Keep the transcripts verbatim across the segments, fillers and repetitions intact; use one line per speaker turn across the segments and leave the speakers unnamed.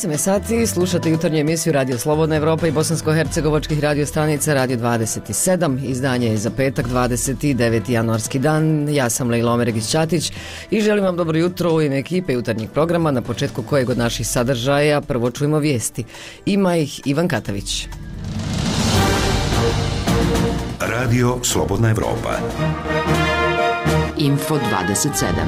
osam je sati, slušate jutarnju emisiju Radio Slobodna Evropa i bosansko-hercegovačkih radio stanica Radio dvadeset sedam. Izdanje je za petak, dvadeset deveti januarski dan. Ja sam Lejla Omeregić-Ćatić i želim vam dobro jutro u ime ekipe jutarnjeg programa, na početku kojeg od naših sadržaja prvo čujemo vijesti. Ima ih Ivan Katavić.
Radio Slobodna Evropa.
Info dvadeset sedam.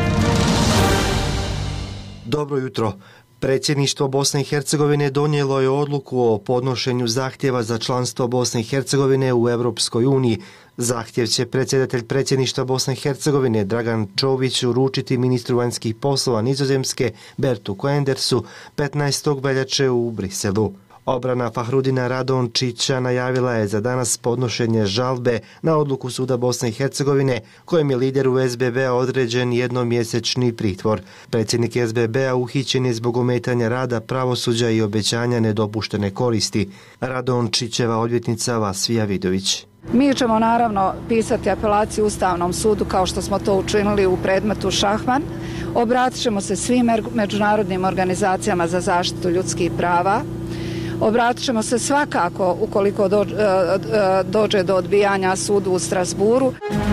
Dobro jutro. Predsjedništvo Bosne i Hercegovine donijelo je odluku o podnošenju zahtjeva za članstvo Bosne i Hercegovine u Europskoj uniji. Zahtjev će predsjedatelj predsjedništva Bosne i Hercegovine Dragan Čović uručiti ministru vanjskih poslova Nizozemske Bertu Koendersu petnaestog veljače u Briselu. Obrana Fahrudina Radončića najavila je za danas podnošenje žalbe na odluku Suda Bosne i Hercegovine kojem je lideru es be be-a određen jednomjesečni pritvor. Predsjednik es be be-a uhićen je zbog ometanja rada pravosuđa i obećanja nedopuštene koristi. Radončićeva odvjetnica Vasvija Vidović.
Mi ćemo naravno pisati apelaciju Ustavnom sudu kao što smo to učinili u predmetu Šahman. Obratit ćemo se svim međunarodnim organizacijama za zaštitu ljudskih prava. Obratit ćemo se svakako ukoliko dođe do odbijanja sudu u Strasburu.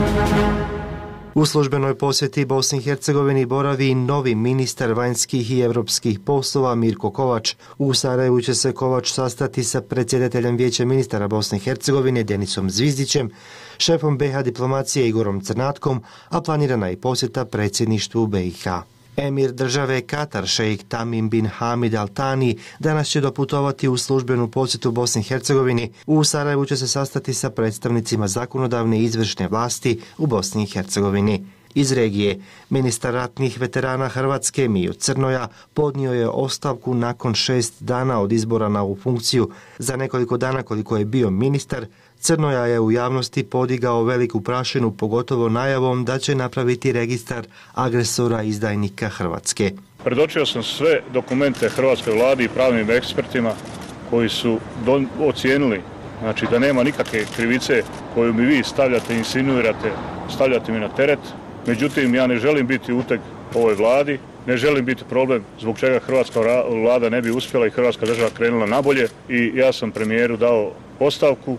U službenoj posjeti Bosni i Hercegovini boravi novi ministar vanjskih i europskih poslova Mirko Kovač. U Sarajevu će se Kovač sastati sa predsjedateljem Vijeća ministara Bosne i Hercegovine Denisom Zvizdićem, šefom be ha diplomacije Igorom Crnatkom, a planirana je posjeta predsjedništvu be i ha. Emir države Katar šejik Tamim bin Hamid Al Thani danas će doputovati u službenu posjetu Bosni i Hercegovini. U Sarajevu će se sastati sa predstavnicima zakonodavne i izvršne vlasti u Bosni i Hercegovini. Iz regije, ministar ratnih veterana Hrvatske Miju Crnoja podnio je ostavku nakon šest dana od izbora na ovu funkciju. Za nekoliko dana koliko je bio ministar, Crnoja je u javnosti podigao veliku prašinu, pogotovo najavom da će napraviti registar agresora izdajnika Hrvatske.
Predočio sam sve dokumente hrvatskoj vladi i pravnim ekspertima koji su do, ocijenili znači, da nema nikakve krivice koju mi vi stavljate, insinuirate, stavljate mi na teret. Međutim, ja ne želim biti uteg ovoj vladi, ne želim biti problem zbog čega hrvatska vlada ne bi uspjela i hrvatska država krenula nabolje i ja sam premijeru dao ostavku.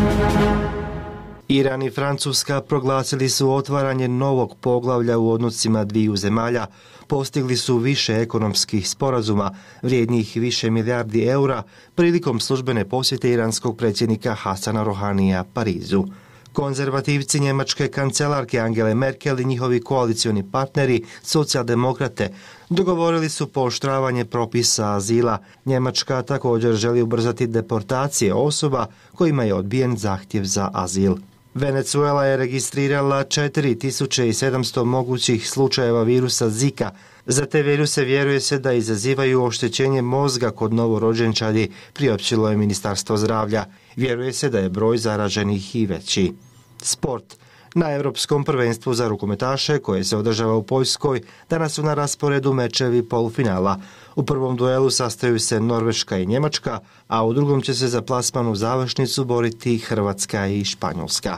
Iran i Francuska proglasili su otvaranje novog poglavlja u odnosima dviju zemalja. Postigli su više ekonomskih sporazuma, vrijednih više milijardi eura, prilikom službene posjete iranskog predsjednika Hasana Rohanija Parizu. Konzervativci njemačke kancelarke Angele Merkel i njihovi koalicioni partneri, socijaldemokrate, dogovorili su pooštravanje propisa azila. Njemačka također želi ubrzati deportacije osoba kojima je odbijen zahtjev za azil. Venezuela je registrirala četiri tisuće sedamsto mogućih slučajeva virusa Zika. Za te viruse vjeruje se da izazivaju oštećenje mozga kod novorođenčadi, priopćilo je Ministarstvo zdravlja. Vjeruje se da je broj zaraženih i veći. Sport. Na Europskom prvenstvu za rukometaše, koje se održava u Poljskoj, danas su na rasporedu mečevi polufinala. U prvom duelu sastaju se Norveška i Njemačka, a u drugom će se za plasman u završnicu boriti Hrvatska i Španjolska.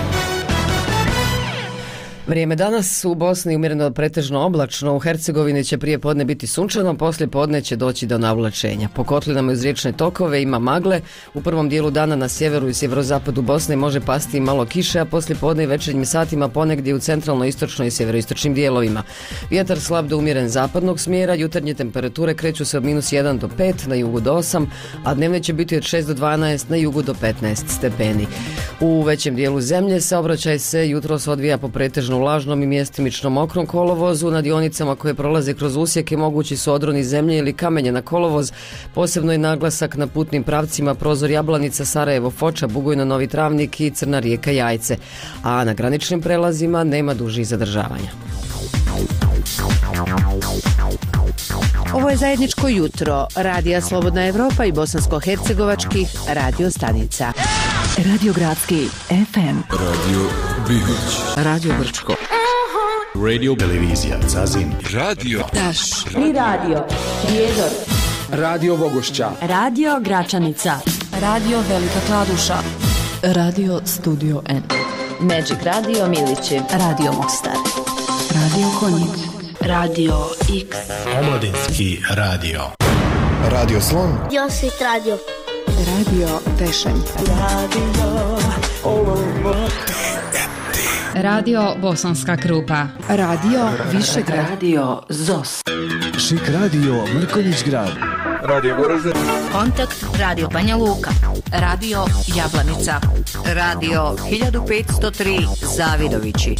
Vrijeme danas u Bosni umjereno pretežno oblačno, u Hercegovini će prije podne biti sunčano, poslije podne će doći do navlačenja. Po kotlinama uz riječne tokove ima magle, u prvom dijelu dana na sjeveru i sjeverozapadu Bosne može pasti i malo kiše, a poslije podne i večernjim satima ponegdje u centralno-istočnoj i sjeveroistočnim dijelovima. Vjetar slab do umjeren zapadnog smjera, jutarnje temperature kreću se od minus jedan do pet, na jugu do osam, a dnevne će biti od šest do dvanaest, na jugu do petnaest stepeni. U većem dijelu zemlje saobraćaj se jutros odvija po pretežno vlažnom i mjestimično mokrom kolovozu. Na dionicama koje prolaze kroz usjeke mogući su odroni zemlje ili kamenje na kolovoz. Posebno je naglasak na putnim pravcima Prozor Jablanica, Sarajevo Foča, Bugojno Novi Travnik i Crna Rijeka Jajce. A na graničnim prelazima nema dužih zadržavanja.
Ovo je zajedničko jutro Radija Slobodna Evropa i bosansko-hercegovačkih radio stanica. Radio Gradski ef em,
Radio Bihać,
Radio Brčko,
Radio Televizija Zazin, Radio
Taš, Tri Radio, Prijedor,
Radio Vogošća,
Radio Gračanica, Radio Velika Kladuša,
Radio Studio N,
Magic Radio Milići,
Radio Mostar,
Radio Konjic,
Radio X,
Omladinski radio.
Radio Slon.
Josvit radio.
Radio Vešanje.
Radio Bosanska Krupa.
Radio Višegrad.
Radio Zos.
Šik radio Mrkonjić Grad.
Radio Goražde.
Kontakt Radio Banja Luka. Radio Jablanica. Radio hiljadu petsto tri Zavidovići.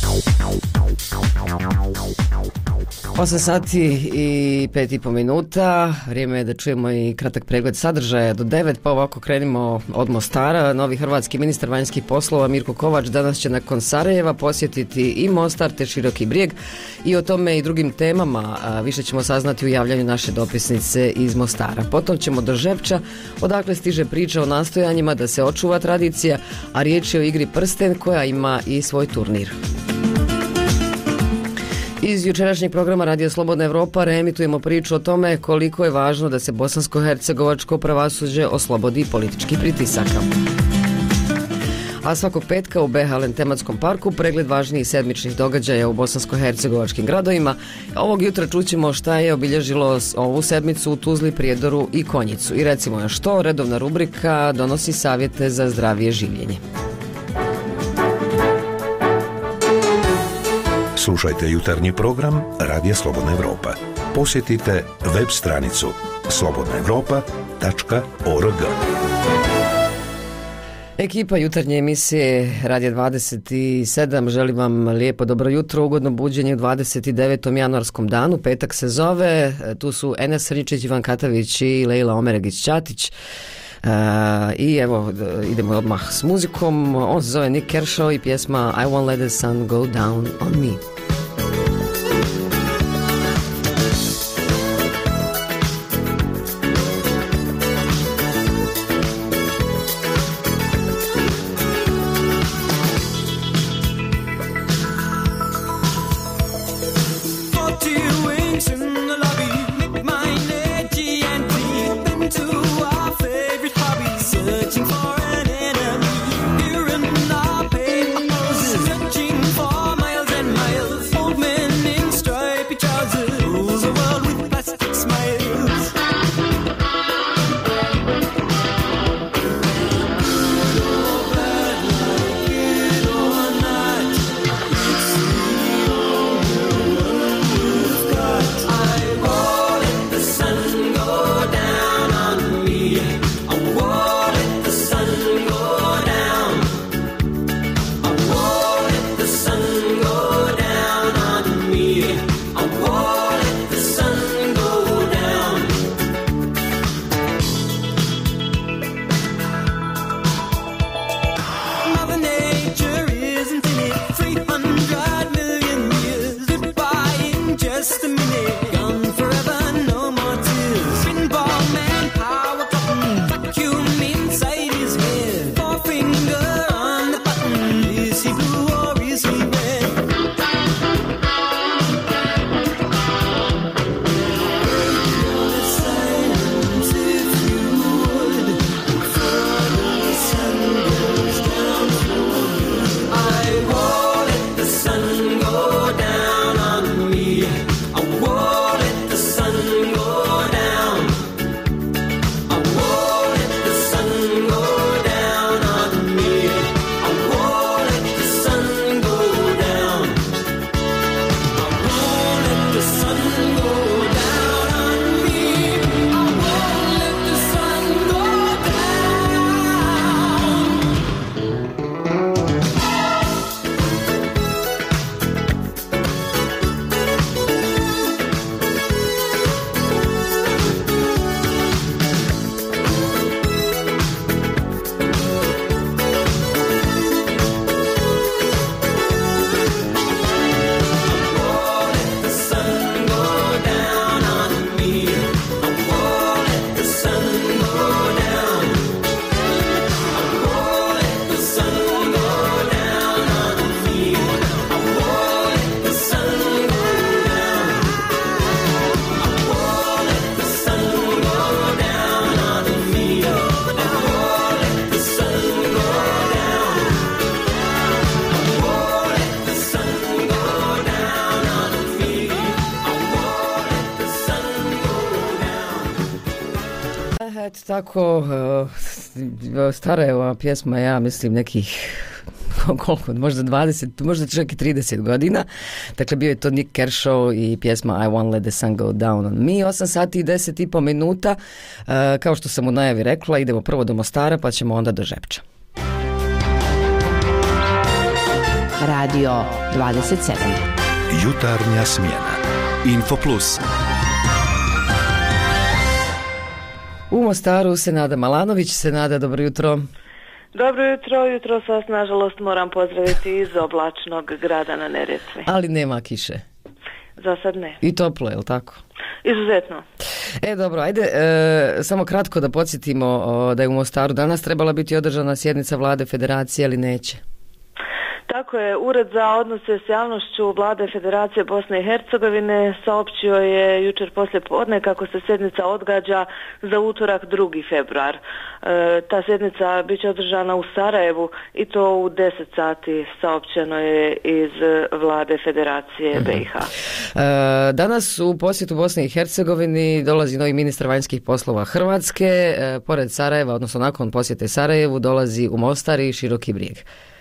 osam sati i pet i po minuta, vrijeme je da čujemo i kratak pregled sadržaja do devet, pa ovako krenimo od Mostara. Novi hrvatski ministar vanjskih poslova Mirko Kovač danas će nakon Sarajeva posjetiti i Mostar te Široki Brijeg i o tome i drugim temama a više ćemo saznati u javljanju naše dopisnice iz Mostara. Potom ćemo do Žepča, odakle stiže priča o nastojanjima da se očuva tradicija, a riječ je o igri prsten koja ima i svoj turnir. Iz jučerašnjeg programa Radio Slobodna Evropa reemitujemo priču o tome koliko je važno da se bosansko-hercegovačko pravosuđe oslobodi političkih pritisaka. A svakog petka u Behalen tematskom parku pregled važnijih sedmičnih događaja u bosansko-hercegovačkim gradovima. Ovog jutra čućemo šta je obilježilo ovu sedmicu u Tuzli, Prijedoru i Konjicu. I recimo još što, redovna rubrika donosi savjete za zdravije življenje.
Slušajte jutarnji program Radija Slobodna Evropa. Posjetite web stranicu slobodna evropa tačka org.
Ekipa jutarnje emisije Radija dvadeset sedam želi vam lijepo dobro jutro, ugodno buđenje u dvadeset devetom januarskom danu, petak se zove, tu su Enes Srničić, Ivan Katavić i Lejla Omeregić-Ćatić. Uh, i evo idemo odmah s muzikom. On se zove Nick Kershaw i pjesma I Won't Let the Sun Go Down on Me.
Searching for miles and miles.
tako, uh, stara je ova pjesma, ja mislim nekih koliko, možda dvadeset, možda čak i trideset godina. Dakle, bio je to Nick Kershaw i pjesma I Won't Let the Sun Go Down on Me. osam sati i deset i po minuta. Uh, kao što sam u najavi rekla, idemo prvo do Mostara, pa ćemo onda do Žepča.
Radio dvadeset sedam.
Jutarnja smjena.
Info Plus.
U Mostaru Senada Malanović. Senada, dobro jutro.
Dobro jutro, jutro vas nažalost moram pozdraviti iz oblačnog grada na Neretvi.
Ali nema kiše.
Za sad ne.
I toplo, je li tako?
Izuzetno.
E, dobro, ajde, e, samo kratko da podsjetimo o, da je u Mostaru danas trebala biti održana sjednica vlade federacije, ali neće.
Tako je, Ured za odnose s javnošću vlade Federacije Bosne i Hercegovine saopćio je jučer poslije podne kako se sjednica odgađa za utorak drugi februar. E, ta sjednica bit će održana u Sarajevu i to u deset sati, saopćeno je iz vlade Federacije B i H.
E, danas u posjetu Bosne i Hercegovini dolazi novi ministar vanjskih poslova Hrvatske. E, pored Sarajeva, odnosno nakon posjete Sarajevu, dolazi u Mostar i Široki Brijeg.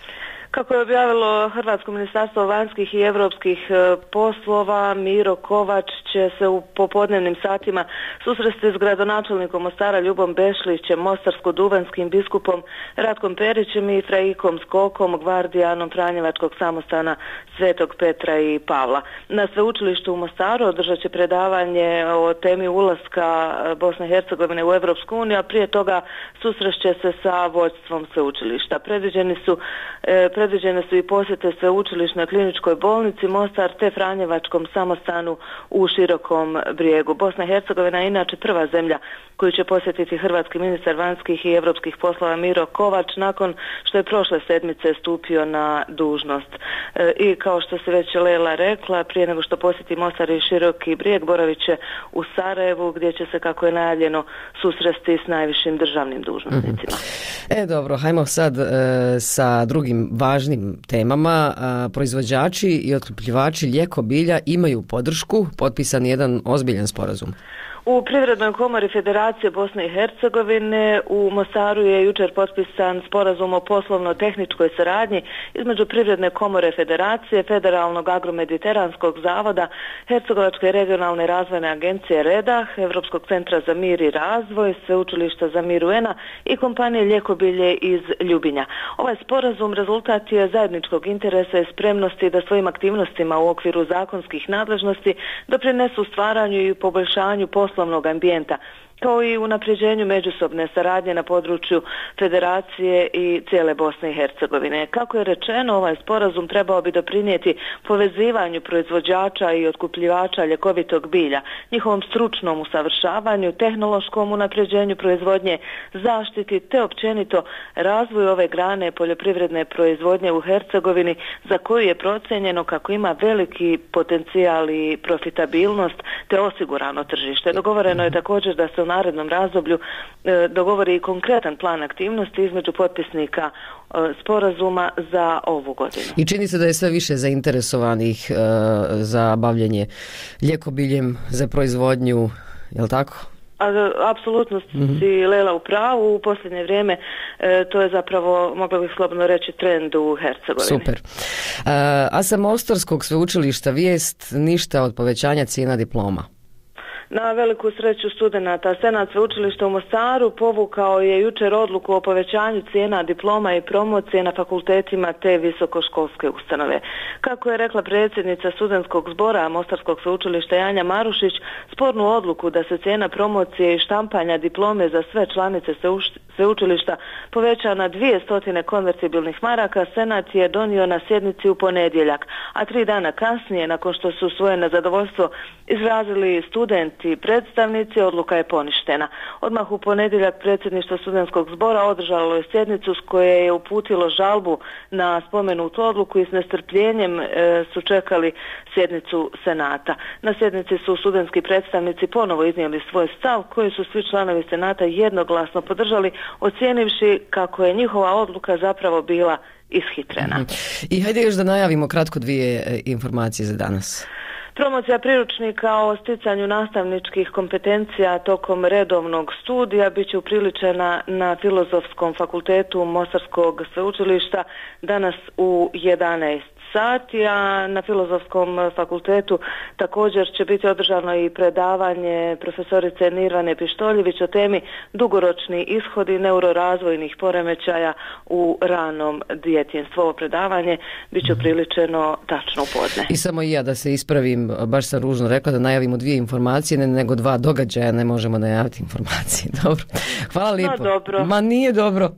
Kako je objavilo Hrvatsko ministarstvo vanjskih i europskih poslova, Miro Kovač će se u popodnevnim satima susresti s gradonačelnikom Mostara Ljubom Bešlićem, mostarsko-dubanskim biskupom Ratkom Perićem i fraikom Skokom, gvardijanom Franjevačkog samostana Svetog Petra i Pavla. Na sveučilištu u Mostaru održat će predavanje o temi ulaska Bosne i Hercegovine u Europsku uniju, a prije toga susrešće se sa vodstvom sveučilišta. Predviđeni su e, Predviđene su i posjete sveučilišnoj kliničkoj bolnici Mostar te Franjevačkom samostanu u Širokom Brijegu. Bosna i Hercegovina je inače prva zemlja koju će posjetiti hrvatski ministar vanjskih i europskih poslova Miro Kovač nakon što je prošle sedmice stupio na dužnost. E, I kao što se već Lela rekla, prije nego što posjeti Mostar i Široki Brijeg, boravit će u Sarajevu gdje će se, kako je najavljeno, susresti s najvišim državnim dužnosnicima.
E dobro, hajmo sad e, sa drugim važnim temama. A, proizvođači i otkupljivači lijeko bilja imaju podršku, potpisan jedan ozbiljan sporazum.
U Privrednoj komori Federacije Bosne i Hercegovine u Mostaru je jučer potpisan sporazum o poslovno-tehničkoj saradnji između Privredne komore Federacije, Federalnog agromediteranskog zavoda, Hercegovačke regionalne razvojne agencije REDAH, Europskog centra za mir i razvoj, Sveučilišta za mir U N A i kompanije Ljekobilje iz Ljubinja. Ovaj sporazum rezultat je zajedničkog interesa i spremnosti da svojim aktivnostima u okviru zakonskih nadležnosti doprinesu stvaranju i poboljšanju poslovnog ambijenta, kao i unapređenju međusobne saradnje na području Federacije i cijele Bosne i Hercegovine. Kako je rečeno, ovaj sporazum trebao bi doprinijeti povezivanju proizvođača i otkupljivača ljekovitog bilja, njihovom stručnom usavršavanju, tehnološkom unapređenju proizvodnje, zaštiti te općenito razvoju ove grane poljoprivredne proizvodnje u Hercegovini, za koju je procijenjeno kako ima veliki potencijal i profitabilnost te osigurano tržište. Dogovoreno je također da se u narednom razdoblju e, dogovori i konkretan plan aktivnosti između potpisnika e, sporazuma za ovu godinu.
I čini se da je sve više zainteresovanih e, za bavljenje ljekobiljem, za proizvodnju, je li tako?
A, apsolutno si mm-hmm. Lela u pravu. U posljednje vrijeme e, to je zapravo, mogla bih slobodno reći, trend u Hercegovini.
Super. A, a sa Mostarskog sveučilišta vijest ništa od povećanja cijena diploma.
Na veliku sreću studenata, Senat sveučilišta u Mostaru povukao je jučer odluku o povećanju cijena diploma i promocije na fakultetima te visokoškolske ustanove. Kako je rekla predsjednica studentskog zbora Mostarskog sveučilišta Janja Marušić, spornu odluku da se cijena promocije i štampanja diplome za sve članice sveučilišta poveća na dvije stotine konvertibilnih maraka, Senat je donio na sjednici u ponedjeljak, a tri dana kasnije, nakon što su svoje nezadovoljstvo izrazili studenti i predstavnici, odluka je poništena. Odmah u ponedjeljak predsjedništvo studentskog zbora održalo je sjednicu s koje je uputilo žalbu na spomenutu odluku i s nestrpljenjem e, su čekali sjednicu Senata. Na sjednici su studentski predstavnici ponovo iznijeli svoj stav koji su svi članovi Senata jednoglasno podržali, ocijenivši kako je njihova odluka zapravo bila ishitrena.
I hajde još da najavimo kratko dvije informacije za danas.
Promocija priručnika o sticanju nastavničkih kompetencija tokom redovnog studija bit će upriličena na Filozofskom fakultetu Mostarskog sveučilišta danas u jedanaest sati, a na Filozofskom fakultetu također će biti održano i predavanje profesorice Nirvane Pištoljević o temi dugoročni ishodi neurorazvojnih poremećaja u ranom djetinjstvu. Ovo predavanje bit će upriličeno tačno u podne.
I samo i ja da se ispravim, baš sam ružno rekla da najavimo dvije informacije, ne nego dva događaja, ne možemo najaviti informacije. Dobro. Hvala lijepo.
No, dobro.
Ma nije dobro.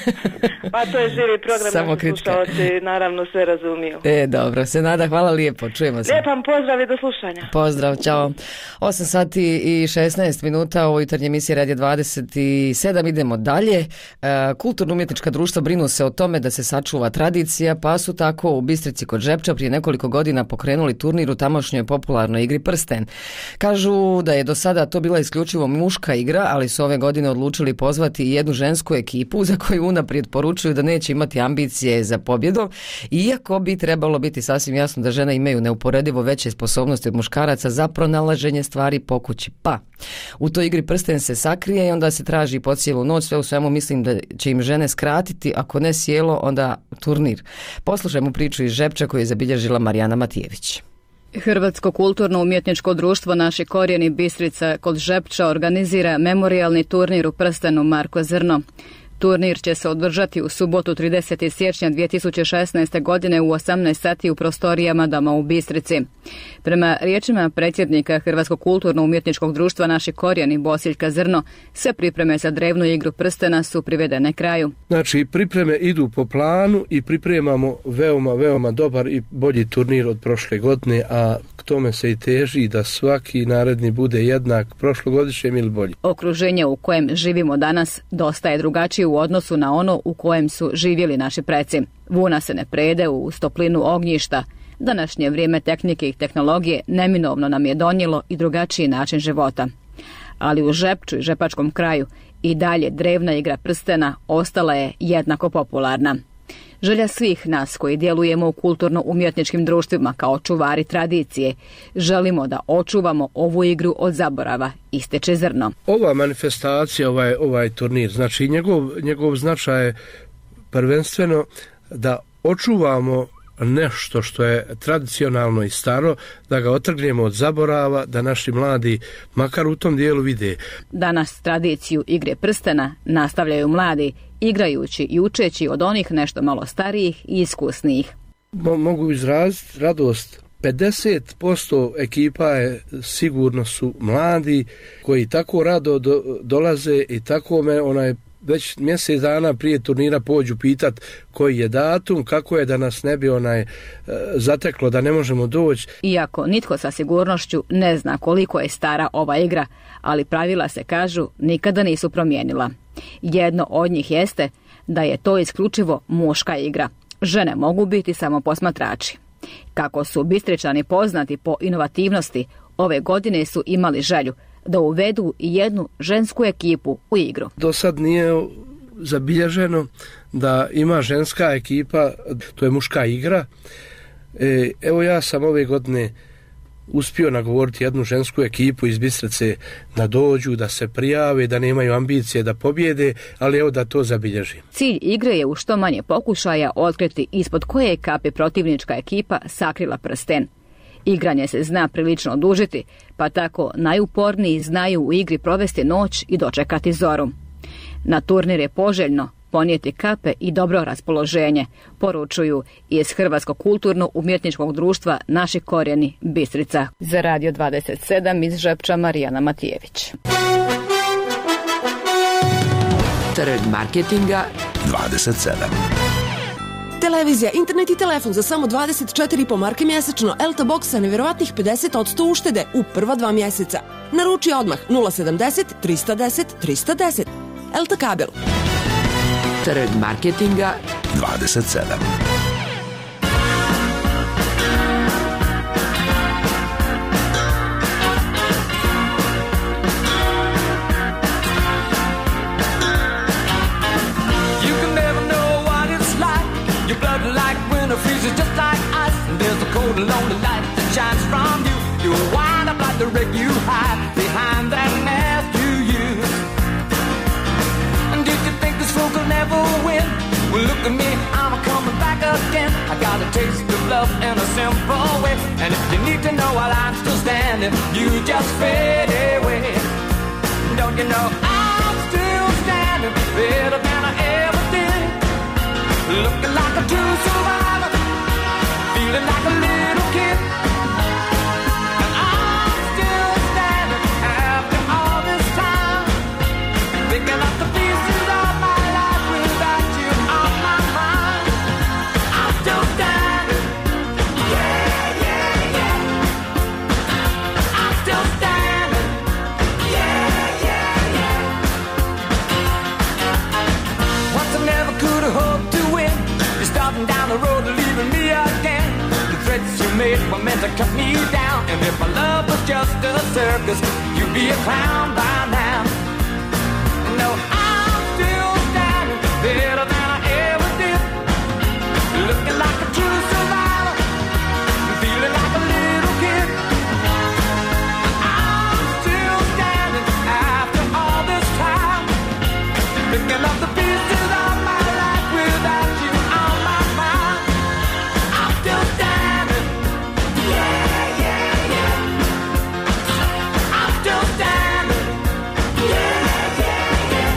Pa to je živi program,
samo
naši slušalci naravno sve razumiju.
E, dobro, se nada, hvala lijepo, čujemo se.
Lijepan pozdrav i do slušanja.
Pozdrav, čao. osam sati i šesnaest minuta, ovo jutarnje emisije Radio dvadeset sedam, idemo dalje. E, kulturno-umjetnička društva brinu se o tome da se sačuva tradicija, pa su tako u Bistrici kod Žepča prije nekoliko godina pokrenuli turnir u tamošnjoj popularnoj igri Prsten. Kažu da je do sada to bila isključivo muška igra, ali su ove godine odlučili pozvati i jednu žensku ekipu za koju unaprijed poručuju da neće imati ambicije za pobjedom, iako bi trebalo biti sasvim jasno da žene imaju neuporedivo veće sposobnosti od muškaraca za pronalaženje stvari po kući. Pa, u toj igri Prsten se sakrije i onda se traži po cijelu noć. Sve u svemu mislim da će im žene skratiti, ako ne sjelo, onda turnir. Poslušajmo priču iz Žepča koju je zabilježila Marijana Matijević.
Hrvatsko kulturno-umjetničko društvo Naši korijeni Bistrica kod Žepča organizira memorijalni turnir u Prstenu Marko Zrno. Turnir će se održati u subotu tridesetog siječnja dvije tisuće šesnaeste. godine u osamnaest sati u prostorijama Doma u Bistrici. Prema riječima predsjednika Hrvatskog kulturno-umjetničkog društva Naši korijeni Bosiljka Zrno, sve pripreme za drevnu igru Prstena su privedene kraju.
Znači, pripreme idu po planu i pripremamo veoma, veoma dobar i bolji turnir od prošle godine, a k tome se i teži da svaki naredni bude jednak prošlogodišnjem ili bolji.
Okruženje u kojem živimo danas dosta je drugačije u odnosu na ono u kojem su živjeli naši preci. Vuna se ne prede u toplinu ognjišta. Današnje vrijeme tehnike i tehnologije neminovno nam je donijelo i drugačiji način života. Ali u Žepču i žepačkom kraju i dalje drevna igra Prstena ostala je jednako popularna. Želja svih nas koji djelujemo u kulturno-umjetničkim društvima kao čuvari tradicije, želimo da očuvamo ovu igru od zaborava, ističe Zrno.
Ova manifestacija, ovaj, ovaj turnir, znači njegov, njegov značaj je prvenstveno da očuvamo nešto što je tradicionalno i staro, da ga otrgnemo od zaborava, da naši mladi makar u tom dijelu vide.
Danas tradiciju igre Prstena nastavljaju mladi, igrajući i učeći od onih nešto malo starijih i iskusnijih.
Mo- mogu izraziti radost. pedeset posto ekipa je sigurno su mladi koji tako rado do, dolaze i tako me onaj već mjesec dana prije turnira pođu pitat koji je datum, kako je da nas ne bi onaj e, zateklo da ne možemo doći.
Iako nitko sa sigurnošću ne zna koliko je stara ova igra, ali pravila se, kažu, nikada nisu promijenila. Jedno od njih jeste da je to isključivo muška igra. Žene mogu biti samo posmatrači. Kako su Bistričani poznati po inovativnosti, ove godine su imali želju da uvedu jednu žensku ekipu u igru.
Do sad nije zabilježeno da ima ženska ekipa, to je muška igra. E, evo ja sam ove godine uspio nagovoriti jednu žensku ekipu iz Bistrice da dođu, da se prijave, da nemaju ambicije da pobjede, ali evo da to zabilježim.
Cilj igre je u što manje pokušaja otkriti ispod koje kape protivnička ekipa sakrila prsten. Igranje se zna prilično odužiti, pa tako najuporniji znaju u igri provesti noć i dočekati zoru. Na turnir je poželjno ponijeti kape i dobro raspoloženje, poručuju iz Hrvatskog kulturno-umjetničkog društva Naši korijeni Bistrica. Za Radio dvadeset sedam iz Žepča Marijana Matijević.
Trg marketinga
dvadeset sedam.
Televizija, internet i telefon za samo dvadeset četiri i po marke mjesečno. Elta Box sa nevjerovatnih pedeset posto uštede u prva dva mjeseca. Naruči odmah nula sedamdeset trista deset trista deset. Elta kabel.
Trg marketinga
dvadeset sedam.
Your blood like winter freezes just like ice. And there's a cold and lonely light that shines from you. you hide behind that mask you use. And did you think this fool could never win? Well, look at me, I'm coming back again. I got a taste of love in a simple way. And if you need to know while I'm still standing, you just fade away. Don't you know I'm still standing better than I ever did? Looking like a true survivor, feeling like a little kid. And I'm still standing after all this time, picking up the pieces of my life without you on my mind. I'm still standing, yeah, yeah, yeah. I'm still standing, yeah, yeah, yeah. Once I never could have hoped to win. You're starting down the road and leaving me again. The threats you made were meant to cut me down. And if my love was just a circus, you'd be a clown by now. No, I'm still standing better than I ever did. Looking like a true survivor, feeling like a little kid. I'm still standing after all this time, picking up the pieces of my life without you on my mind. I'm still standing, yeah, yeah, yeah. I'm still standing, yeah, yeah, yeah.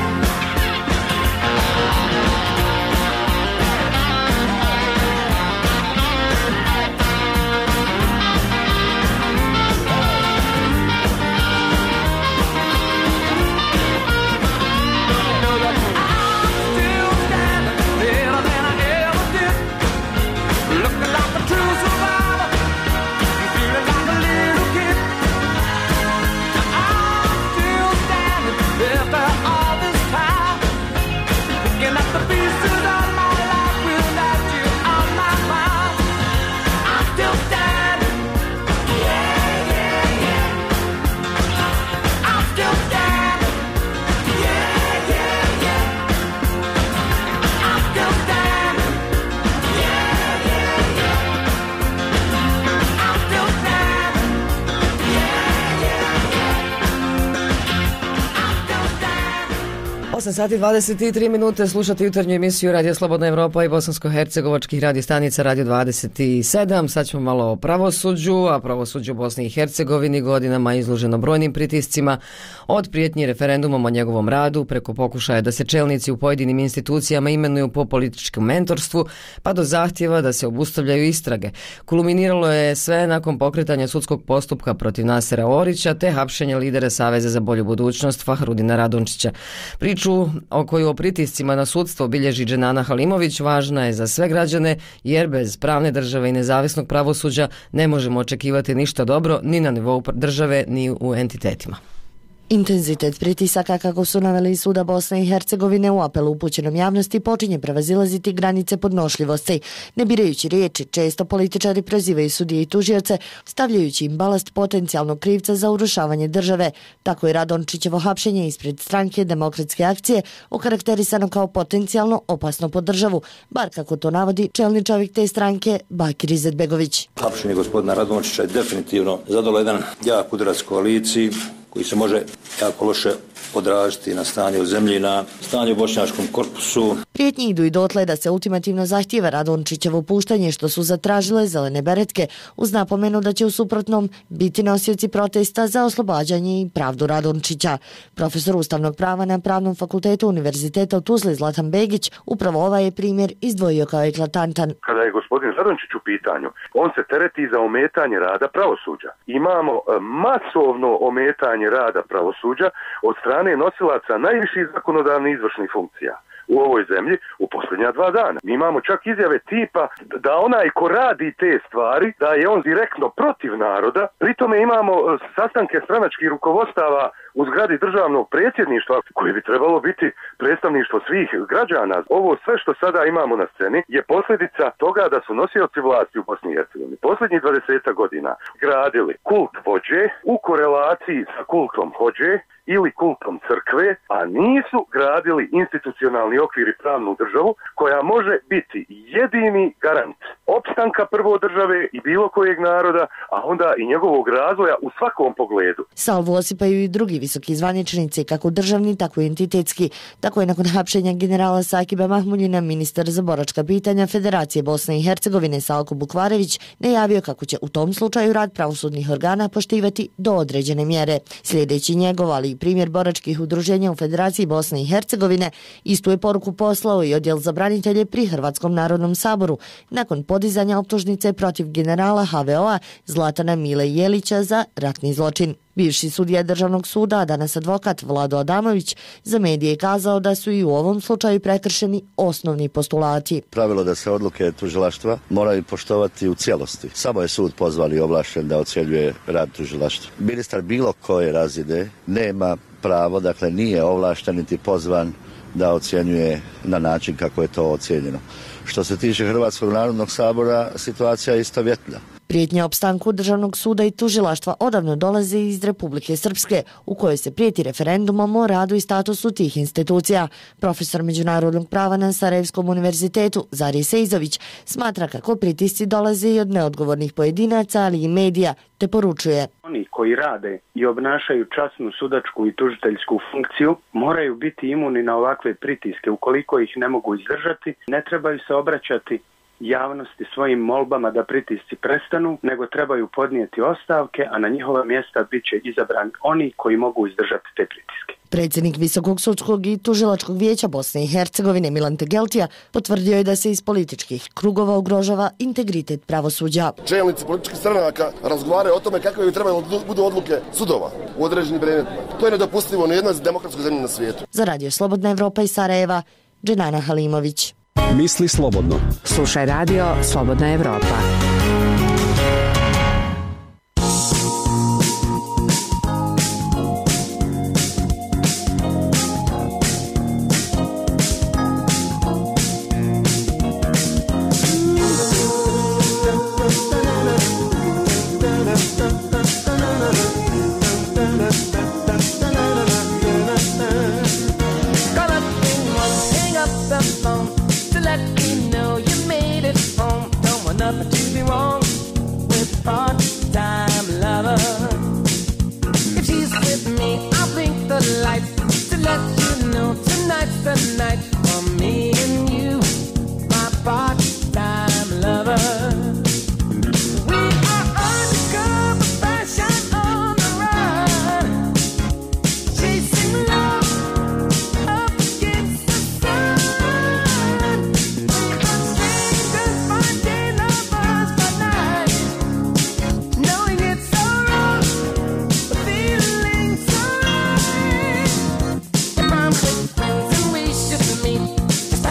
osam sati dvadeset tri minute, slušate jutarnju emisiju Radio Slobodna Evropa i bosansko-hercegovačkih radio stanica Radio dvadeset sedam. Sad ćemo malo o pravosuđu, a pravosuđu u Bosni i Hercegovini godinama je izloženo brojnim pritiscima, od prijetnji referendumom o njegovom radu, preko pokušaja da se čelnici u pojedinim institucijama imenuju po političkom mentorstvu, pa do zahtjeva da se obustavljaju istrage. Kulminiralo je sve nakon pokretanja sudskog postupka protiv Nasera Orića te hapšenja lidera Saveza za bolju budućnost Fahrudina Radončića. Priču o koju o pritiscima na sudstvo bilježi Dženana Halimović važna je za sve građane, jer bez pravne države i nezavisnog pravosuđa ne možemo očekivati ništa dobro ni na nivou države ni u entitetima.
Intenzitet pritisaka, kako su naveli iz Suda Bosne i Hercegovine u apelu upućenom javnosti, počinje prevazilaziti granice podnošljivosti. Ne birajući riječi, često političari prozivaju sudije i tužioce, stavljajući im balast potencijalnog krivca za urušavanje države. Tako je Radončićevo hapšenje ispred stranke Demokratske akcije okarakterisano kao potencijalno opasno po državu, bar kako to navodi čelni čovjek te stranke Bakir Izetbegović.
Hapšenje gospodina Radončića je definitivno zadalo jedan jak udarac koaliciji koji se može jako loše odraziti na stanje u zemlji, na stanje u bošnjačkom korpusu.
Prijetnji idu i dotle da se ultimativno zahtijeva Radončićevo puštanje, što su zatražile zelene beretke, uz napomenu da će u suprotnom biti nosioci protesta za oslobađanje i pravdu Radončića. Profesor ustavnog prava na Pravnom fakultetu Univerziteta u Tuzli Zlatan Begić upravo ovaj je primjer izdvojio kao eklatantan.
Kada je gospodin Radončić u pitanju, on se tereti za ometanje rada pravosuđa. Imamo masovno ometanje rada pravosuđa od strane nosilaca najviših zakonodavnih izvršnih funkcija u ovoj zemlji u posljednja dva dana. Mi imamo čak izjave tipa da onaj ko radi te stvari, da je on direktno protiv naroda. Pritome imamo sastanke stranačkih rukovodstava u zgradi državnog predsjedništva, koje bi trebalo biti predstavništvo svih građana. Ovo sve što sada imamo na sceni je posljedica toga da su nosioci vlasti u Bosni i Hercegovini posljednjih dvadeset godina gradili kult vođe u korelaciji sa kultom hođe ili kultom crkve, a nisu gradili institucionalni okvir i pravnu državu koja može biti jedini garant opstanka prvo države i bilo kojeg naroda, a onda i njegovog razvoja u svakom pogledu.
Salvu osipaju i drugi visoki zvaničnici, kako državni, tako i entitetski. Tako je nakon hapšenja generala Sakiba Mahmudina ministar za boračka pitanja Federacije Bosne i Hercegovine Salko Bukvarević najavio kako će u tom slučaju rad pravosudnih organa poštivati do određene mjere. Sljedeći njegov, ali i primjer boračkih udruženja u Federaciji Bosne i Hercegovine, istu je poruku poslao i odjel za branitelje pri Hrvatskom narodnom saboru nakon podizanja optužnice protiv generala ha ve o-a Zlatana Mile Jelića za ratni zločin. Bivši sudija Državnog suda, a danas advokat Vlado Adamović, za medije je kazao da su i u ovom slučaju prekršeni osnovni postulati.
Pravilo da se odluke tužilaštva moraju poštovati u cijelosti. Samo je sud pozvan i ovlašten da ocjenjuje rad tužilaštva. Ministar bilo koje razine nema pravo, dakle nije ovlašten niti pozvan da ocjenjuje na način kako je to ocijenjeno. Što se tiče Hrvatskog narodnog sabora, situacija je istovjetna.
Prijetnja opstanku Državnog suda i tužilaštva odavno dolazi iz Republike Srpske, u kojoj se prijeti referendumom o radu i statusu tih institucija. Profesor međunarodnog prava na Sarajevskom univerzitetu Zari Sejzović smatra kako pritisci dolaze i od neodgovornih pojedinaca, ali i medija, te poručuje:
oni koji rade i obnašaju časnu sudačku i tužiteljsku funkciju moraju biti imuni na ovakve pritiske. Ukoliko ih ne mogu izdržati, ne trebaju se obraćati javnosti svojim molbama da pritisci prestanu, nego trebaju podnijeti ostavke, a na njihova mjesta bit će izabrani oni koji mogu izdržati te pritiske.
Predsjednik Visokog sudskog i tužilačkog vijeća Bosne i Hercegovine Milan Tegeltija potvrdio je da se iz političkih krugova ugrožava integritet pravosuđa.
Čelnici političkih stranaka razgovaraju o tome kakve bi trebalo budu odluke sudova u određenim predmetima. To je nedopustivo u jednoj demokratskoj zemlji na svijetu.
Za Radio Slobodna Evropa iz Sarajeva, Dženana Halimović.
Misli slobodno.
Slušaj Radio Slobodna Evropa.
Just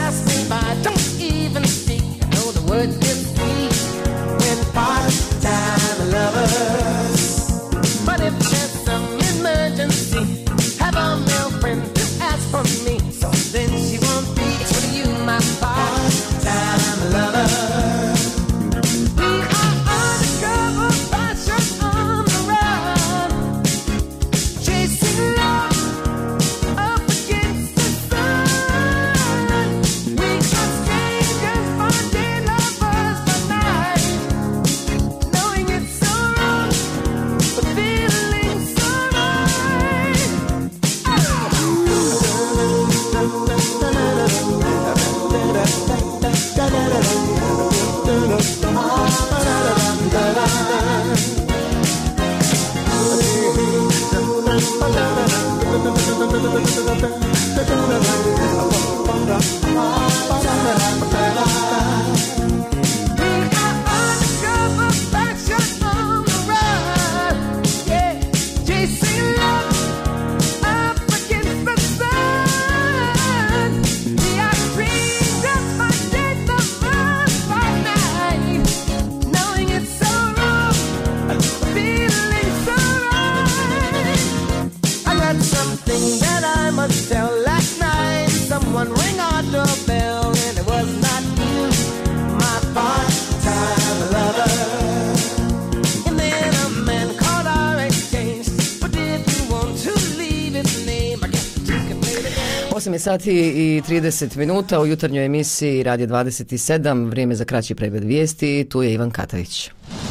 sati i trideset minuta u jutarnjoj emisiji Radio dvadeset sedam, vrijeme za kraći pregled vijesti, tu je Ivan Katavić.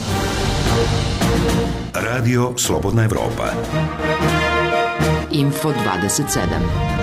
Radio Slobodna Evropa.
Info dvadeset sedam.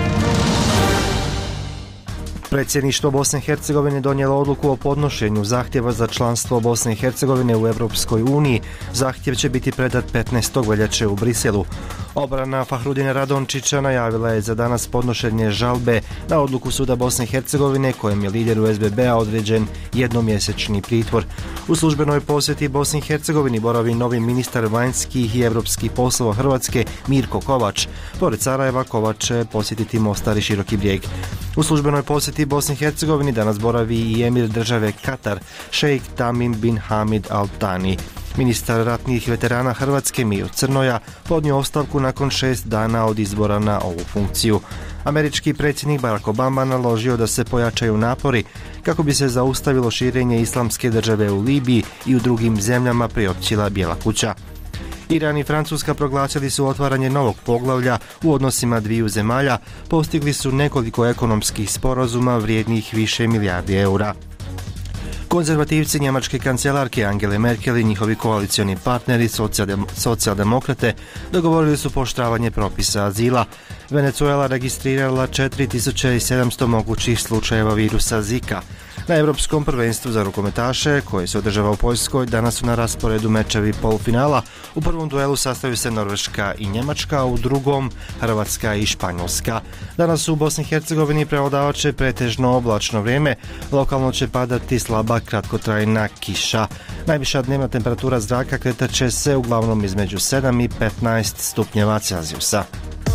Predsjedništvo Bosne i Hercegovine donijelo odluku o podnošenju zahtjeva za članstvo Bosne i Hercegovine u Europskoj uniji. Zahtjev će biti predat petnaestog veljače u Briselu. Obrana Fahrudina Radončića najavila je za danas podnošenje žalbe na odluku Suda Bosne i Hercegovine kojem je lideru es be be-a određen jednomjesečni pritvor. U službenoj posjeti Bosni i Hercegovini boravi novi ministar vanjskih i europskih poslova Hrvatske Mirko Kovač. Pored Sarajeva, Kovač će posjetiti Mostar i Široki Brijeg. U službenoj posjeti Bosni i Hercegovini danas boravi i emir države Katar, šejk Tamim bin Hamid Al Thani. Ministar ratnih veterana Hrvatske Mio Crnoja podnio ostavku nakon šest dana od izbora na ovu funkciju. Američki predsjednik Barack Obama naložio da se pojačaju napori kako bi se zaustavilo širenje islamske države u Libiji i u drugim zemljama, priopćila Bijela kuća. Iran i Francuska proglasili su otvaranje novog poglavlja u odnosima dviju zemalja, postigli su nekoliko ekonomskih sporazuma vrijednih više milijardi eura. Konzervativci njemačke kancelarke Angele Merkel i njihovi koalicioni partneri socijaldemokrate dogovorili su pooštravanje propisa azila. Venezuela registrirala četiri tisuće sedamsto mogućih slučajeva virusa Zika. Na Europskom prvenstvu za rukometaše, koje se održava u Poljskoj, danas su na rasporedu mečevi polufinala. U prvom duelu sastaju se Norveška i Njemačka, a u drugom Hrvatska i Španjolska. Danas u Bosni i Hercegovini prevladavaće pretežno oblačno vrijeme, lokalno će padati slaba kratkotrajna kiša. Najviša dnevna temperatura zraka kretat će se uglavnom između sedam i petnaest stupnjeva Celzijusa.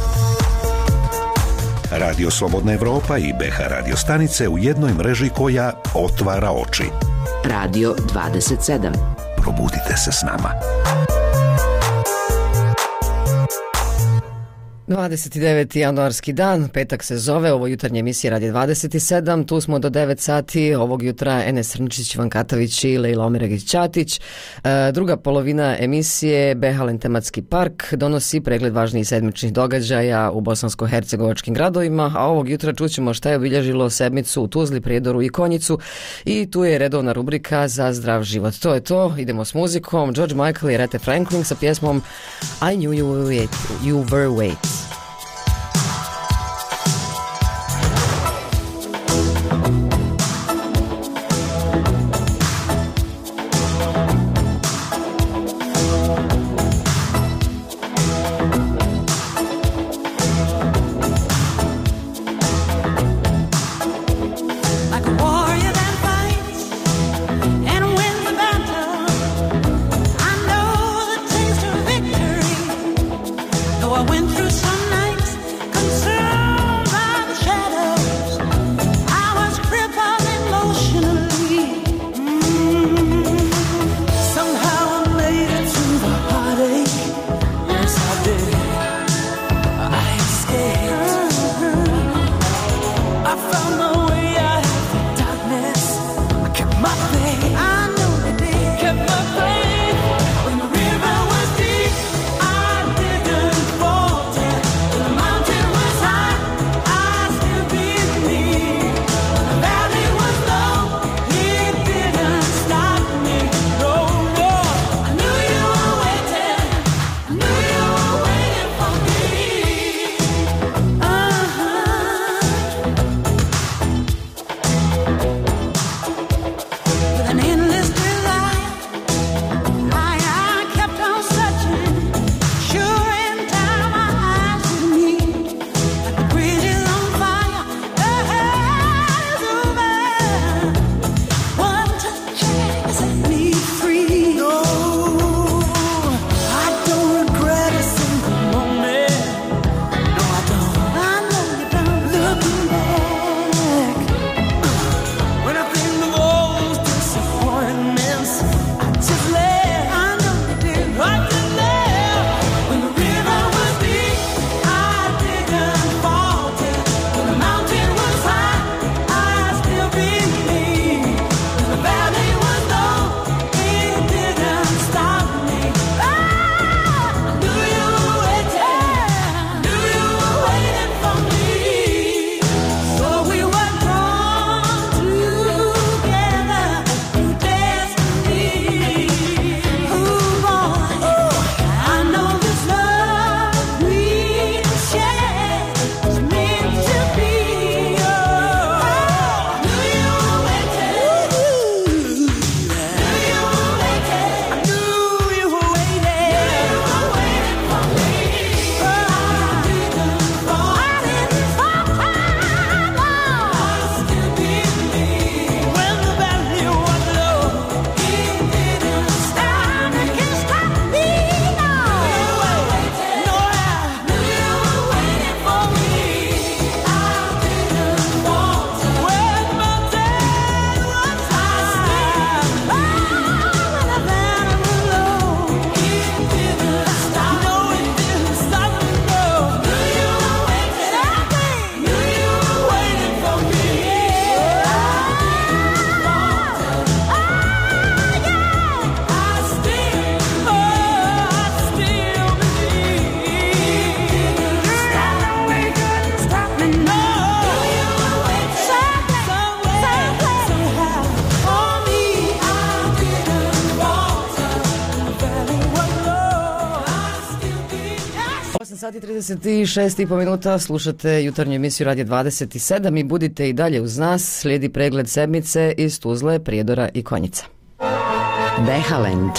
Radio Slobodna Evropa i be ha radio stanice u jednoj mreži koja otvara oči.
Radio dvadeset sedam.
Probudite se s nama.
dvadeset deveti januarski dan, petak se zove, ovo jutarnje emisije Radio dvadeset sedam, tu smo do devet sati, ovog jutra Enes Srnčić, Ivan Katavić i Lejla Omiregić-Ćatić. E, druga polovina emisije Behalen tematski park donosi pregled važnijih sedmičnih događaja u bosansko-hercegovačkim gradovima, a ovog jutra čućemo šta je obilježilo sedmicu u Tuzli, Prijedoru i Konjicu i tu je redovna rubrika za zdrav život. To je to, idemo s muzikom, George Michael i Aretha Franklin sa pjesmom I Knew You Were Wait. You were wait.
I went through some
sati trideset šest i po minuta, slušate jutarnju emisiju Radio dvadeset sedam i budite i dalje uz nas. Slijedi pregled sedmice iz Tuzle, Prijedora i Konjica.
Behalend.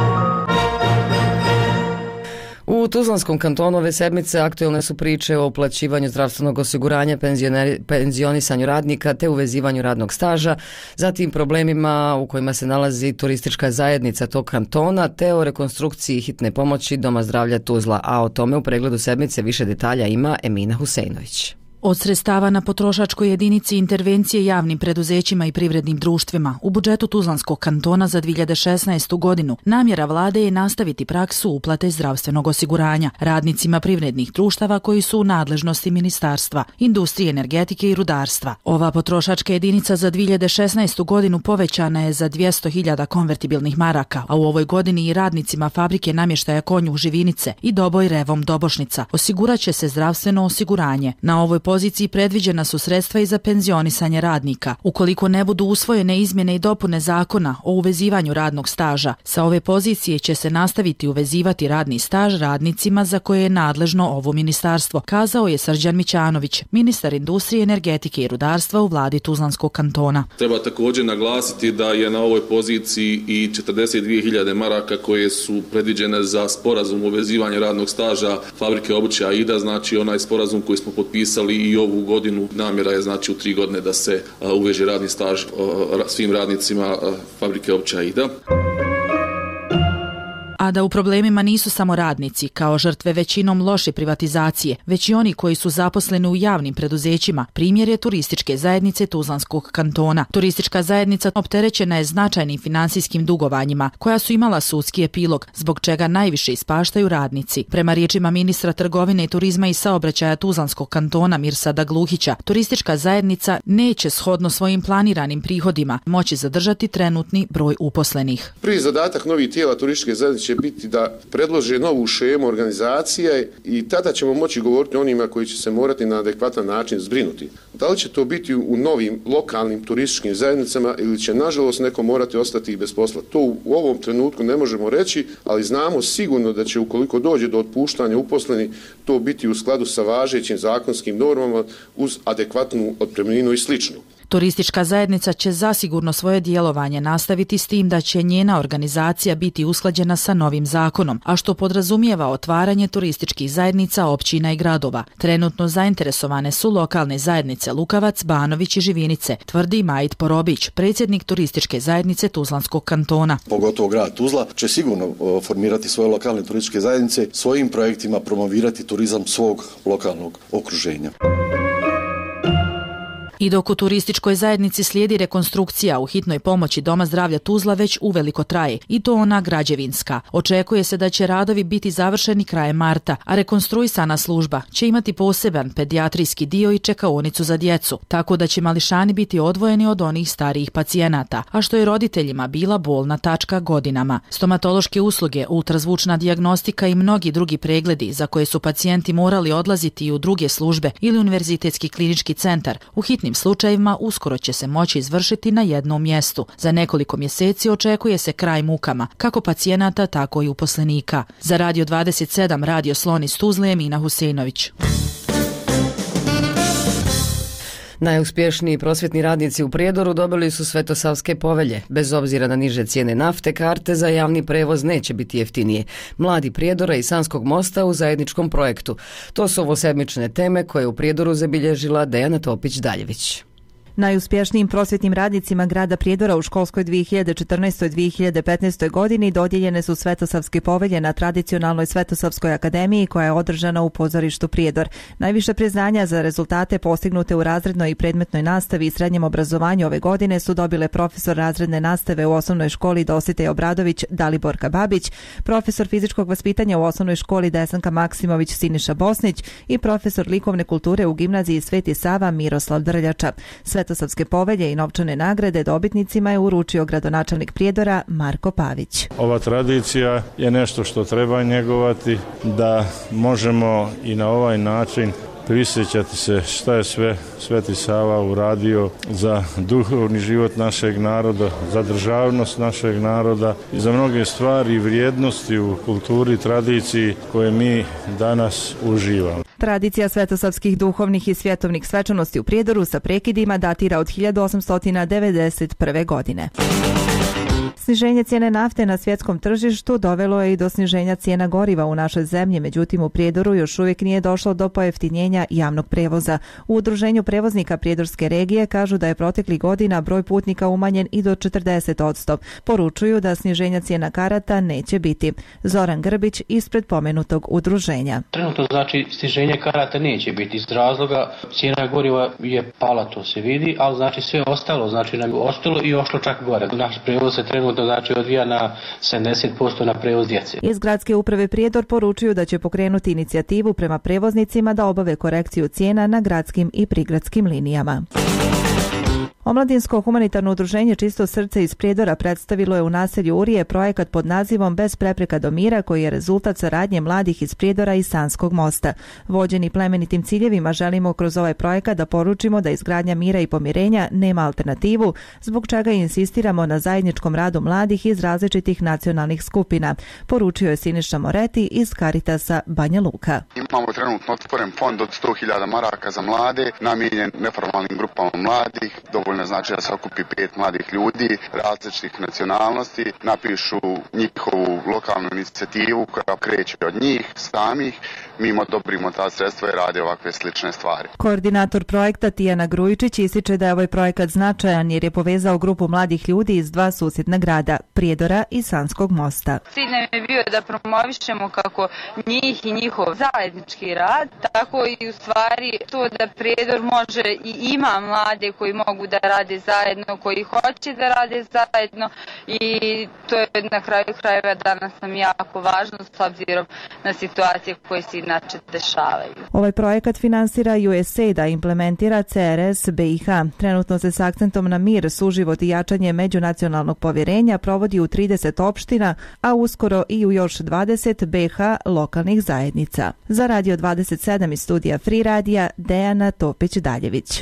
U Tuzlanskom kantonu ove sedmice aktualne su priče o uplaćivanju zdravstvenog osiguranja, penzionisanju radnika te uvezivanju radnog staža, zatim problemima u kojima se nalazi turistička zajednica tog kantona te o rekonstrukciji hitne pomoći Doma zdravlja Tuzla, a o tome u pregledu sedmice više detalja ima Emina Huseinović.
Od sredstava na potrošačkoj jedinici intervencije javnim preduzećima i privrednim društvima u budžetu Tuzlanskog kantona za dvije hiljade šesnaestu. godinu namjera vlade je nastaviti praksu uplate zdravstvenog osiguranja radnicima privrednih društava koji su u nadležnosti Ministarstva industrije, energetike i rudarstva. Ova potrošačka jedinica za dvije hiljade šesnaestu. godinu povećana je za dvjesto hiljada konvertibilnih maraka, a u ovoj godini i radnicima fabrike namještaja Konjuh Živinice i Doboj Revom Dobošnica osigurat će se zdravstveno osiguranje. Na ovoj poziciji predviđena su sredstva i za penzionisanje radnika. Ukoliko ne budu usvojene izmjene i dopune zakona o uvezivanju radnog staža, sa ove pozicije će se nastaviti uvezivati radni staž radnicima za koje je nadležno ovo ministarstvo, kazao je Srđan Mićanović, ministar industrije, energetike i rudarstva u vladi Tuzlanskog kantona.
Treba također naglasiti da je na ovoj poziciji i četrdeset dvije hiljade maraka koje su predviđene za sporazum uvezivanja radnog staža fabrike obuće Aida, znači onaj sporazum koji smo potpisali i ovu godinu. Namjera je znači u tri godine da se uh, uveže radni staž uh, svim radnicima uh, fabrike obuće Aida.
A da u problemima nisu samo radnici, kao žrtve većinom loše privatizacije, već i oni koji su zaposleni u javnim preduzećima, primjer je turističke zajednice Tuzlanskog kantona. Turistička zajednica opterećena je značajnim finansijskim dugovanjima, koja su imala sudski epilog, zbog čega najviše ispaštaju radnici. Prema riječima ministra trgovine, turizma i saobraćaja Tuzlanskog kantona Mirsada Gluhića, turistička zajednica neće shodno svojim planiranim prihodima moći zadržati trenutni broj uposlenih.
Prvi zadatak novih tijela turističke zajednice će biti da predlože novu šemu organizacije i tada ćemo moći govoriti o onima koji će se morati na adekvatan način zbrinuti. Da li će to biti u novim lokalnim turističkim zajednicama ili će nažalost neko morati ostati bez posla? To u ovom trenutku ne možemo reći, ali znamo sigurno da će ukoliko dođe do otpuštanja uposlenih to biti u skladu sa važećim zakonskim normama uz adekvatnu otpremninu i slično.
Turistička zajednica će zasigurno svoje djelovanje nastaviti s tim da će njena organizacija biti usklađena sa novim zakonom, a što podrazumijeva otvaranje turističkih zajednica općina i gradova. Trenutno zainteresovane su lokalne zajednice Lukavac, Banović i Živinice, tvrdi Majid Porobić, predsjednik turističke zajednice Tuzlanskog kantona.
Pogotovo grad Tuzla će sigurno formirati svoje lokalne turističke zajednice, svojim projektima promovirati turizam svog lokalnog okruženja.
I dok u turističkoj zajednici slijedi rekonstrukcija u hitnoj pomoći Doma zdravlja Tuzla već uveliko traje, i to ona građevinska. Očekuje se da će radovi biti završeni krajem marta, a rekonstruisana služba će imati poseban pedijatrijski dio i čekaonicu za djecu, tako da će mališani biti odvojeni od onih starijih pacijenata, a što je roditeljima bila bolna tačka godinama. Stomatološke usluge, ultrazvučna dijagnostika i mnogi drugi pregledi za koje su pacijenti morali odlaziti i u druge službe ili univerzitetski klinički centar, u hitnim slučajevima uskoro će se moći izvršiti na jednom mjestu. Za nekoliko mjeseci očekuje se kraj mukama, kako pacijenata, tako i uposlenika. Za Radio dvadeset sedam Radio Slon iz Tuzle, Emina Huseinović.
Najuspješniji prosvjetni radnici u Prijedoru dobili su Svetosavske povelje. Bez obzira na niže cijene nafte, karte za javni prevoz neće biti jeftinije. Mladi Prijedora i Sanskog mosta u zajedničkom projektu. To su ovo sedmične teme koje u Prijedoru zabilježila Dejana Topić-Daljević.
Najuspješnijim prosvjetnim radnicima grada Prijedora u školskoj dvije hiljade četrnaestoj dvije hiljade petnaestoj. godini dodijeljene su Svetosavske povelje na tradicionalnoj Svetosavskoj akademiji koja je održana u pozorištu Prijedor. Najviše priznanja za rezultate postignute u razrednoj i predmetnoj nastavi i srednjem obrazovanju ove godine su dobile profesor razredne nastave u osnovnoj školi Dositej Obradović Daliborka Babić, profesor fizičkog vaspitanja u osnovnoj školi Desanka Maksimović Siniša Bosnić i profesor likovne kulture u gimnaziji Sveti Sava Miroslav Drljača. Svetosavske povelje i novčane nagrade dobitnicima je uručio gradonačelnik Prijedora Marko Pavić.
Ova tradicija je nešto što treba njegovati, da možemo i na ovaj način
prisjećati se šta je sve Sveti Sava uradio za duhovni život našeg naroda, za državnost našeg naroda i za mnoge stvari i vrijednosti u kulturi i tradiciji koje mi danas uživamo.
Tradicija svetosavskih duhovnih i svjetovnih svečanosti u Prijedoru sa prekidima datira od hiljadu osamsto devedeset prve. godine. Sniženje cijene nafte na svjetskom tržištu dovelo je i do sniženja cijena goriva u našoj zemlji, međutim u Prijedoru još uvijek nije došlo do pojeftinjenja javnog prevoza. U Udruženju prevoznika Prijedorske regije kažu da je proteklih godina broj putnika umanjen i do četrdeset posto. Poručuju da sniženja cijena karata neće biti. Zoran Grbić ispred pomenutog udruženja.
Trenutno znači sniženje karata neće biti iz razloga cijena goriva je pala, to se vidi, ali znači sve ostalo, znači nam je ostalo i ošlo čak gore. Naš prevoz se trenutno znači odvija na sedamdeset posto na prevoz djece. Iz
gradske uprave Prijedor poručuju da će pokrenuti inicijativu prema prevoznicima da obave korekciju cijena na gradskim i prigradskim linijama. Omladinsko humanitarno udruženje Čisto srce iz Prijedora predstavilo je u naselju Urije projekat pod nazivom Bez prepreka do mira, koji je rezultat saradnje mladih iz Prijedora i Sanskog mosta. Vođeni plemenitim ciljevima želimo kroz ovaj projekat da poručimo da izgradnja mira i pomirenja nema alternativu, zbog čega insistiramo na zajedničkom radu mladih iz različitih nacionalnih skupina, poručio je Siniša Moreti iz Caritasa Banja Luka.
Imamo trenutno otvoren fond od sto hiljada maraka za mlade, namijenjen neformalnim grupama mladih. Dovoljno znači da se okupi pet mladih ljudi različitih nacionalnosti, napišu njihovu lokalnu inicijativu koja kreće od njih samih, mi im odobrimo ta sredstva i rade ovakve slične stvari.
Koordinator projekta Tijana Grujičić ističe da je ovaj projekat značajan jer je povezao grupu mladih ljudi iz dva susjedna grada, Prijedora i Sanskog mosta.
Cilj nam je bio da promovišemo kako njih i njihov zajednički rad, tako i u stvari to da Prijedor može i ima mlade koji mogu da rade zajedno, koji hoće da rade zajedno i to je na kraju krajeva danas nam jako važno s obzirom na situacije koje se inače dešavaju.
Ovaj projekat finansira U S A I D, a implementira C R S B i H. Trenutno se s akcentom na mir, suživot i jačanje međunacionalnog povjerenja provodi u trideset opština, a uskoro i u još dvadeset B i H lokalnih zajednica. Za Radio dvadeset sedam iz studija Free Radija, Dejana Topić-Daljević.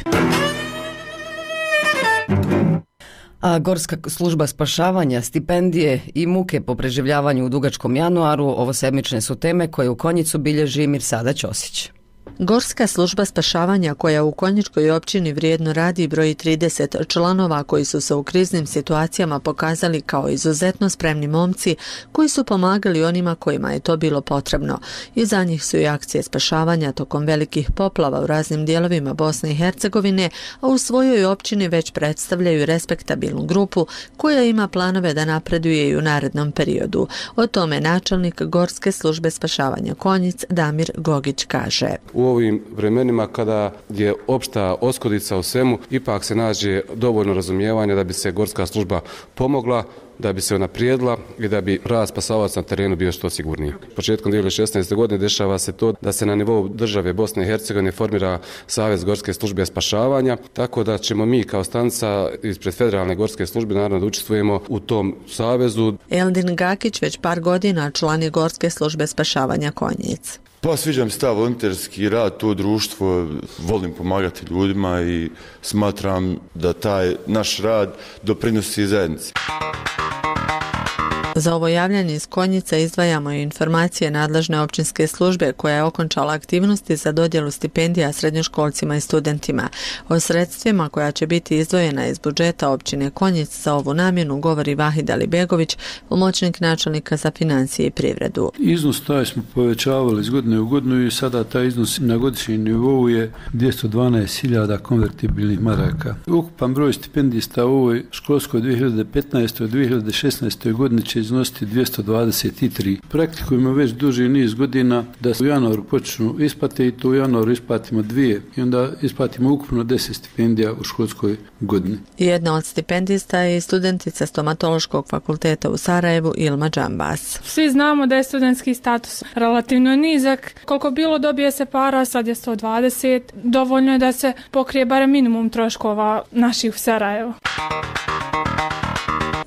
A Gorska služba spašavanja, stipendije i muke po preživljavanju u dugačkom januaru, ovo sedmične su teme koje u Konjicu bilježi Mirsada Ćosić.
Gorska služba spašavanja koja u Konjičkoj općini vrijedno radi broji trideset članova koji su se u kriznim situacijama pokazali kao izuzetno spremni momci koji su pomagali onima kojima je to bilo potrebno. Iza njih su i akcije spašavanja tokom velikih poplava u raznim dijelovima Bosne i Hercegovine, a u svojoj općini već predstavljaju respektabilnu grupu koja ima planove da napreduje i u narednom periodu. O tome načelnik Gorske službe spašavanja Konjic Damir Gogić kaže.
U ovim vremenima kada je opšta oskodica u svemu, ipak se nađe dovoljno razumijevanja da bi se Gorska služba pomogla, da bi se unaprijedila i da bi rad spasavaca na terenu bio što sigurniji. Početkom dvije hiljade šesnaeste. godine dešava se to da se na nivou države Bosne i Hercegovine formira Savez Gorske službe spašavanja, tako da ćemo mi kao stanica ispred Federalne Gorske službe naravno da učestvujemo u tom savezu.
Eldin Gakić već par godina član je Gorske službe spašavanja Konjic.
Pa sviđa mi se ta volonterski rad, to društvo, volim pomagati ljudima i smatram da taj naš rad doprinosi zajednici.
Za ovo javljanje iz Konjica izdvajamo i informacije nadležne općinske službe koja je okončala aktivnosti za dodjelu stipendija srednjoškolcima i studentima. O sredstvima koja će biti izdvojena iz budžeta općine Konjic za ovu namjenu govori Vahid Alibegović, pomoćnik načelnika za financije i privredu.
Iznos taj smo povećavali iz godine u godinu i sada taj iznos na godišnjem nivou je dvjesto dvanaest hiljada konvertibilnih maraka. Ukupan broj stipendista u ovoj školskoj dvije hiljade petnaestoj. dvije hiljade šesnaestoj. godini će iznositi dvjesto dvadeset tri. Praktikujemo već duži niz godina da u januaru počnu isplate i to u januaru isplatimo dvije i onda isplatimo ukupno deset stipendija u školskoj godini.
Jedna od stipendista je studentica stomatološkog fakulteta u Sarajevu Ilma Džambas.
Svi znamo da je studentski status relativno nizak. Koliko bilo dobije se para, sad je sto dvadeset. Dovoljno je da se pokrije barem minimum troškova naših u Sarajevu.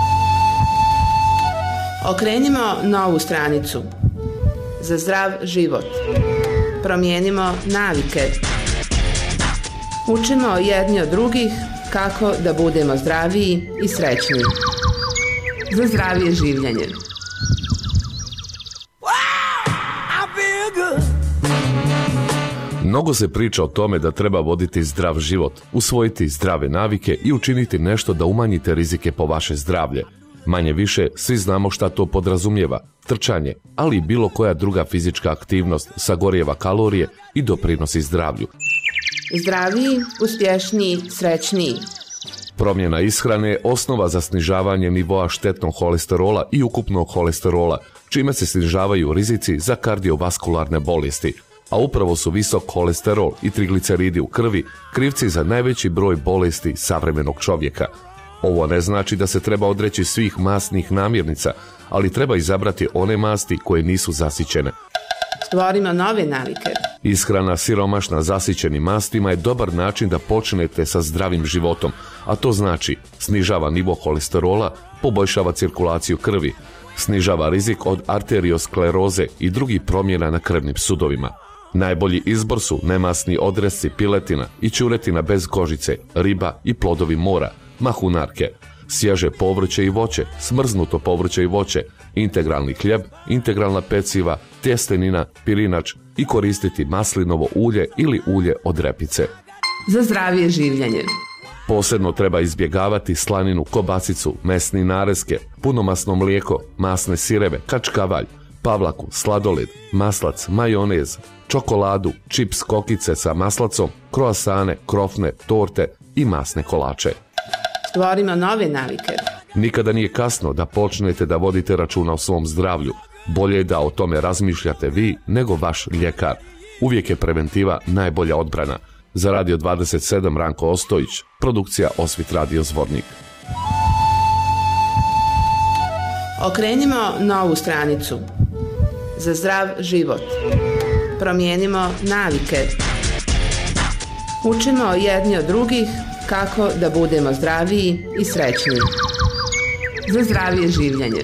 Okrenimo novu stranicu. Za zdrav život. Promijenimo navike. Učimo jedni od drugih kako da budemo zdraviji i srećniji. Za zdravije življenje.
Mnogo se priča o tome da treba voditi zdrav život, usvojiti zdrave navike i učiniti nešto da umanjite rizike po vaše zdravlje. Manje više, svi znamo šta to podrazumijeva, trčanje, ali i bilo koja druga fizička aktivnost sagorijeva kalorije i doprinosi zdravlju.
Zdraviji, uspješniji, srećniji.
Promjena ishrane je osnova za snižavanje nivoa štetnog holesterola i ukupnog holesterola, čime se snižavaju rizici za kardiovaskularne bolesti, a upravo su visok holesterol i trigliceridi u krvi krivci za najveći broj bolesti savremenog čovjeka. Ovo ne znači da se treba odreći svih masnih namirnica, ali treba izabrati one masti koje nisu zasićene.
Stvorimo nove navike.
Ishrana siromašna zasićenim mastima je dobar način da počnete sa zdravim životom, a to znači snižava nivo holesterola, poboljšava cirkulaciju krvi, snižava rizik od arterioskleroze i drugih promjena na krvnim sudovima. Najbolji izbor su nemasni odresci piletina i ćuretina bez kožice, riba i plodovi mora, mahunarke, svježe povrće i voće, smrznuto povrće i voće, integralni hljeb, integralna peciva, tjestenina, pirinač i koristiti maslinovo ulje ili ulje od repice.
Za zdravije življenje.
Posebno treba izbjegavati slaninu, kobasicu, mesni narezke, punomasno mlijeko, masne sireve, kačkavalj, pavlaku, sladoled, maslac, majonez, čokoladu, čips, kokice sa maslacom, kroasane, krofne, torte i masne kolače.
Stvorimo nove navike.
Nikada nije kasno da počnete da vodite računa o svom zdravlju. Bolje je da o tome razmišljate vi nego vaš ljekar. Uvijek je preventiva najbolja odbrana. Za Radio dvadeset sedam Ranko Ostojić, produkcija Osvit Radio Zvornik.
Okrenimo novu stranicu. Za zdrav život. Promijenimo navike. Učimo jedni od drugih kako da budemo zdraviji i srećniji. Za zdravije življenje.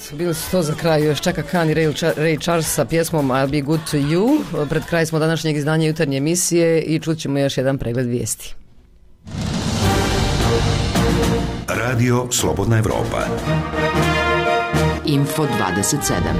bili su to za kraj još Chaka Khan i Ray, Ray Charles sa pjesmom I'll Be Good to You. Pred kraj smo današnjeg izdanja jutarnje emisije i čut ćemo još jedan pregled vijesti.
Radio Slobodna Evropa.
Info dvadeset sedam.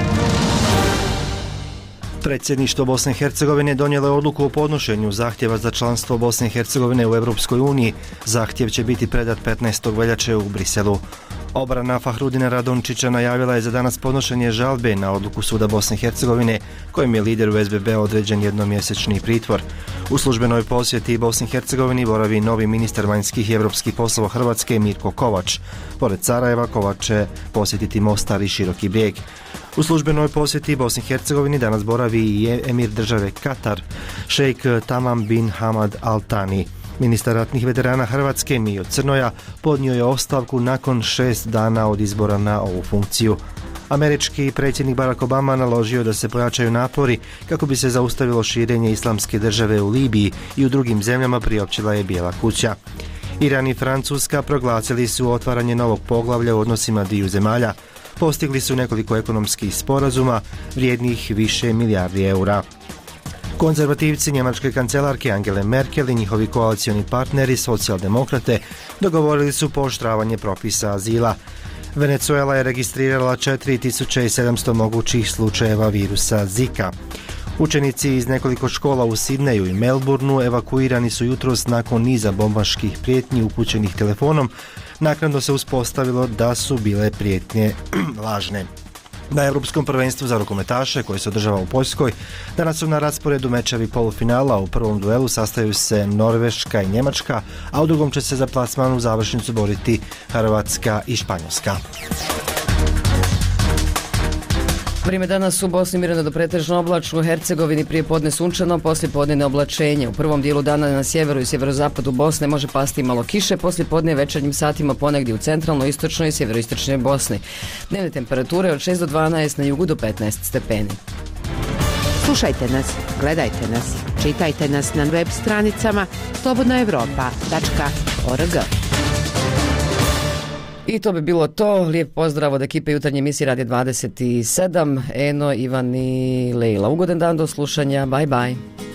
Predsjedništvo Bosne i Hercegovine donijelo je odluku o podnošenju zahtjeva za članstvo Bosne i Hercegovine u Europskoj uniji. Zahtjev će biti predat petnaestog veljače u Briselu. Obrana Fahrudina Radončića najavila je za danas podnošenje žalbe na odluku Suda Bosne i Hercegovine, kojim je lideru es be be određen jednomjesečni pritvor. U službenoj posjeti Bosni i Hercegovini boravi novi ministar vanjskih i europskih poslova Hrvatske Mirko Kovač. Pored Sarajeva, Kovač će posjetiti Mostar i Široki Brijeg. U službenoj posjeti Bosni i Hercegovini danas boravi i emir države Katar, šejk Tamam bin Hamad Al Thani. Ministar ratnih veterana Hrvatske Mijo Crnoja podnio je ostavku nakon šest dana od izbora na ovu funkciju. Američki predsjednik Barack Obama naložio da se pojačaju napori kako bi se zaustavilo širenje islamske države u Libiji i u drugim zemljama, priopćila je Bijela kuća. Iran i Francuska proglasili su otvaranje novog poglavlja u odnosima dviju zemalja. Postigli su nekoliko ekonomskih sporazuma vrijednih više milijardi eura. Konzervativci njemačke kancelarke Angele Merkel i njihovi koalicioni partneri socijaldemokrate dogovorili su pooštravanje propisa azila. Venezuela je registrirala četiri tisuće sedamsto mogućih slučajeva virusa Zika. Učenici iz nekoliko škola u Sidneju i Melbourneu evakuirani su jutros nakon niza bombaških prijetnji upućenih telefonom. Naknadno se uspostavilo da su bile prijetnje lažne. Na Europskom prvenstvu za rukometaše koji se održava u Poljskoj danas su na rasporedu mečevi polufinala. U prvom duelu sastaju se Norveška i Njemačka, a u drugom će se za plasman u završnicu boriti Hrvatska i Španjolska.
Vrijeme danas u Bosni mirno do pretežno oblačno, u Hercegovini prije podne sunčano, poslije podne neoblačenje. U prvom dijelu dana na sjeveru i sjeverozapadu Bosne može pasti malo kiše, poslije podne večernjim satima ponegdje u centralnoj, istočnoj i sjeveroistočnoj Bosni. Dnevne temperature od šest do dvanaest, na jugu do petnaest stepeni.
Slušajte nas, gledajte nas, čitajte nas na web stranicama slobodna evropa tačka org.
I to bi bilo to. Lijep pozdrav od ekipe jutarnje emisije Radio dvadeset sedam. Eno, Ivan i Lejla. Ugodan dan, do slušanja. Bye bye.